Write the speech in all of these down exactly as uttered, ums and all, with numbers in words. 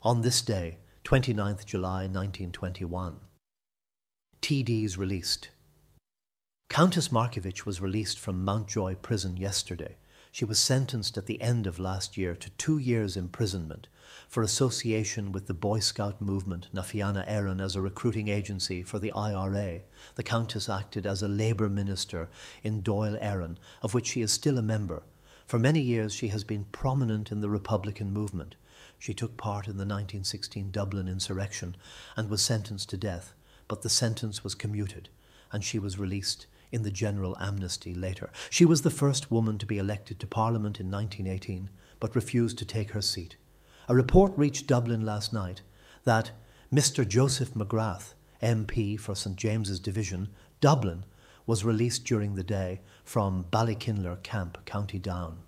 On this day, twenty-ninth of July nineteen twenty-one, T Ds released. Countess Markievicz was released from Mountjoy prison yesterday. She was sentenced at the end of last year to two years imprisonment for association with the Boy Scout movement Na Fianna Éireann as a recruiting agency for the I R A. The Countess acted as a Labour minister in Dáil Éireann, of which she is still a member. For many years she has been prominent in the Republican movement. She took part in the nineteen sixteen Dublin insurrection and was sentenced to death, but the sentence was commuted and she was released in the general amnesty later. She was the first woman to be elected to Parliament in nineteen eighteen, but refused to take her seat. A report reached Dublin last night that Mister Joseph McGrath, M P for St James's Division, Dublin, was released during the day from Ballykinler Camp, County Down.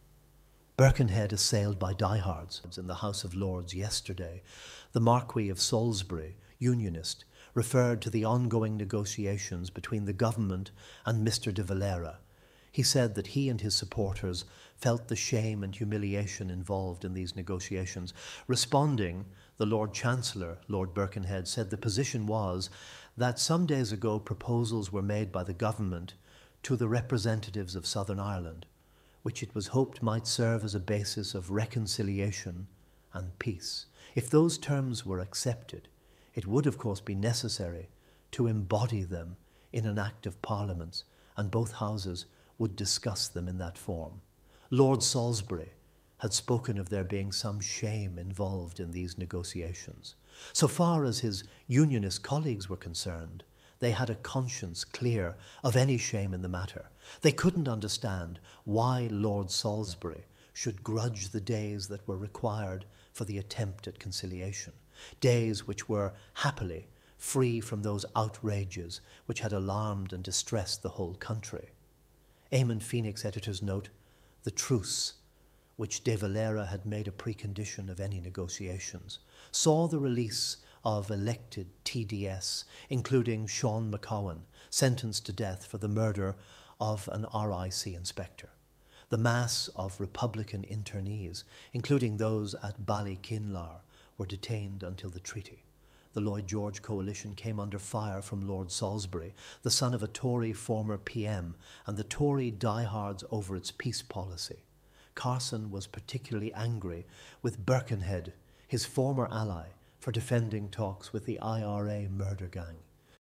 Birkenhead assailed by diehards in the House of Lords yesterday. The Marquis of Salisbury, unionist, referred to the ongoing negotiations between the government and Mister de Valera. He said that he and his supporters felt the shame and humiliation involved in these negotiations. Responding, the Lord Chancellor, Lord Birkenhead, said the position was that some days ago proposals were made by the government to the representatives of Southern Ireland, which it was hoped might serve as a basis of reconciliation and peace. If those terms were accepted, it would of course be necessary to embody them in an Act of Parliament, and both houses would discuss them in that form. Lord Salisbury had spoken of there being some shame involved in these negotiations. So far as his unionist colleagues were concerned, they had a conscience clear of any shame in the matter. They couldn't understand why Lord Salisbury should grudge the days that were required for the attempt at conciliation, days which were happily free from those outrages which had alarmed and distressed the whole country. Eamon Phoenix editor's note, the truce, which De Valera had made a precondition of any negotiations, saw the release of elected T D S, including Sean McCowan, sentenced to death for the murder of an R I C inspector. The mass of Republican internees, including those at Ballykinler, were detained until the treaty. The Lloyd George coalition came under fire from Lord Salisbury, the son of a Tory former P M, and the Tory diehards over its peace policy. Carson was particularly angry with Birkenhead, his former ally, for defending talks with the I R A murder gang.